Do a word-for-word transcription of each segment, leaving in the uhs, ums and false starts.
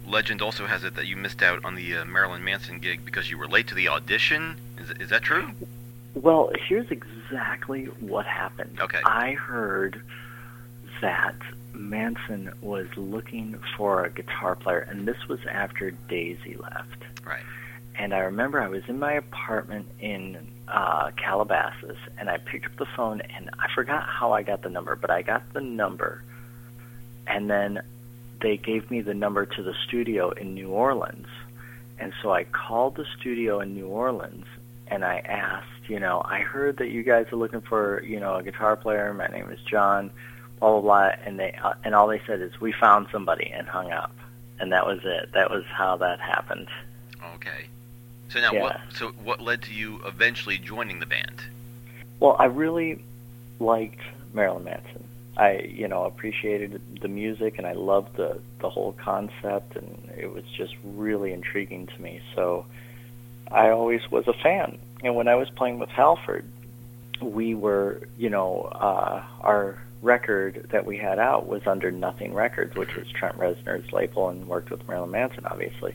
legend also has it that you missed out on the uh, Marilyn Manson gig because you were late to the audition. Is is that true? Well, here's exactly what happened. Okay. I heard that Manson was looking for a guitar player, and this was after Daisy left. Right. And I remember I was in my apartment in uh, Calabasas, and I picked up the phone, and I forgot how I got the number, but I got the number, and then they gave me the number to the studio in New Orleans. And so I called the studio in New Orleans, and I asked, you know, I heard that you guys are looking for, you know, a guitar player. My name is John, blah, blah, blah. And, they, uh, and all they said is, we found somebody, and hung up. And that was it. That was how that happened. Okay. So now, Yeah. what? So what led to you eventually joining the band? Well, I really liked Marilyn Manson. I, you know, appreciated the music, and I loved the, the whole concept, and it was just really intriguing to me. So I always was a fan. And when I was playing with Halford, we were, you know, uh, our record that we had out was under Nothing Records, which was Trent Reznor's label, and worked with Marilyn Manson, obviously.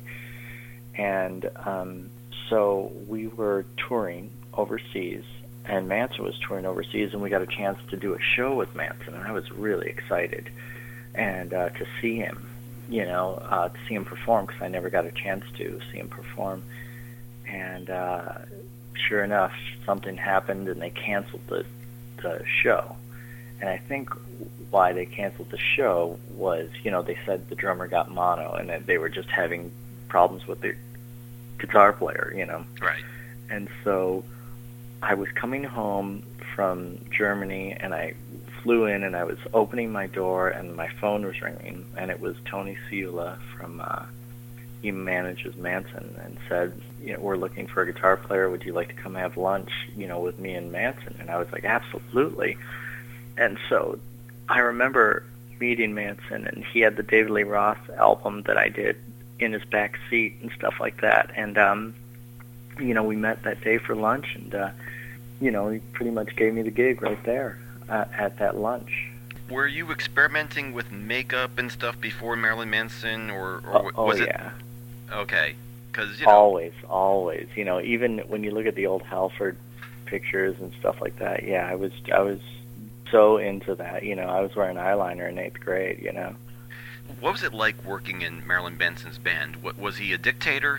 And um, so we were touring overseas, and Manson was touring overseas, and we got a chance to do a show with Manson, and I was really excited and uh, to see him, you know, uh, to see him perform, because I never got a chance to see him perform. And uh, sure enough, something happened, and they canceled the, the show. And I think why they canceled the show was, you know, they said the drummer got mono, and that they were just having problems with the guitar player, you know. Right. And so I was coming home from Germany, and I flew in, and I was opening my door, and my phone was ringing, and it was Tony Ciula from, uh, he manages Manson, and said, you know, we're looking for a guitar player. Would you like to come have lunch, you know, with me and Manson? And I was like, absolutely. And so I remember meeting Manson, and he had the David Lee Roth album that I did in his back seat and stuff like that. And, um, you know, we met that day for lunch, and, uh, you know, he pretty much gave me the gig right there uh, at that lunch. Were you experimenting with makeup and stuff before Marilyn Manson, or, or Oh, oh was it? yeah. Okay. Because, you know. Always, always. You know, even when you look at the old Halford pictures and stuff like that, yeah, I was, I was so into that. You know, I was wearing eyeliner in eighth grade, you know. What was it like working in Marilyn Manson's band? What, was he a dictator?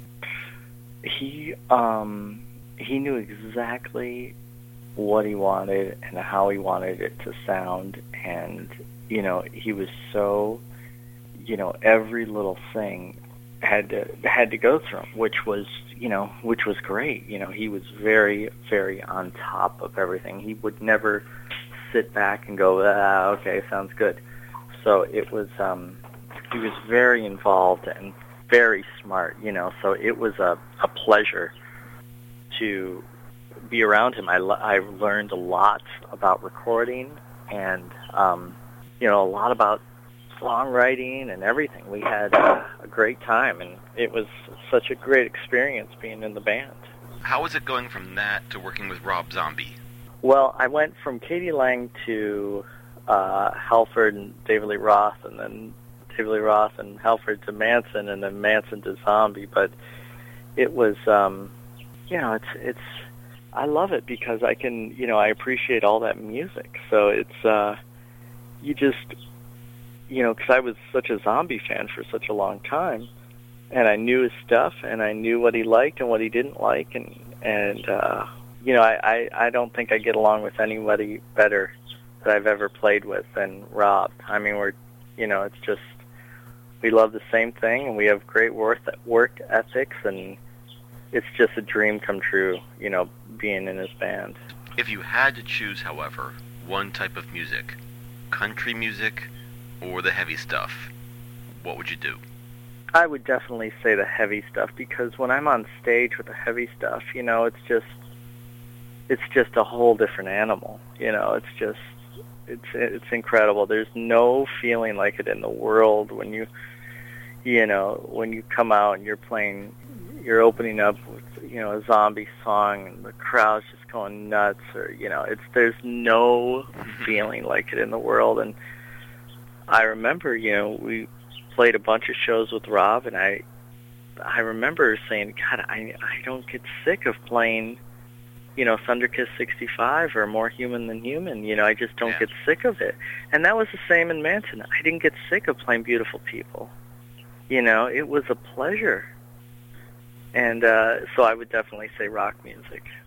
He, um, he knew exactly what he wanted and how he wanted it to sound, and, you know, he was so, you know, every little thing had to had to go through him, which was, you know, which was great. You know, he was very, very on top of everything. He would never sit back and go, ah, okay, sounds good. So it was, um, he was very involved and very smart, you know, so it was a, a pleasure to be around him. I, I learned a lot about recording and, um, you know, a lot about songwriting and everything. We had uh, a great time, and it was such a great experience being in the band. How was it going from that to working with Rob Zombie? Well, I went from Katie Lang to uh, Halford and David Lee Roth, and then David Lee Roth and Halford to Manson, and then Manson to Zombie. But it was, um, you know, it's it's. I love it because I can, you know, I appreciate all that music. So it's, uh, you just, you know, because I was such a Zombie fan for such a long time, and I knew his stuff, and I knew what he liked and what he didn't like, and and uh, you know, I, I I don't think I get along with anybody better that I've ever played with than Rob. I mean, we're, you know, it's just, we love the same thing, and we have great work work ethics, and it's just a dream come true, you know, being in his band. If you had to choose, however, one type of music, country music or the heavy stuff, what would you do? I would definitely say the heavy stuff, because when I'm on stage with the heavy stuff, you know, it's just, it's just a whole different animal. You know, it's just, it's it's incredible. There's no feeling like it in the world when you, you know, when you come out and you're playing, you're opening up with, you know, a Zombie song, and the crowd's just going nuts, or, you know, it's, there's no feeling like it in the world. And I remember, you know, we played a bunch of shows with Rob, and I I remember saying, God, I I don't get sick of playing, you know, Thunderkiss sixty-five or More Human Than Human. You know, I just don't Yeah. get sick of it. And that was the same in Manson. I didn't get sick of playing Beautiful People. You know, it was a pleasure. And uh, so I would definitely say rock music.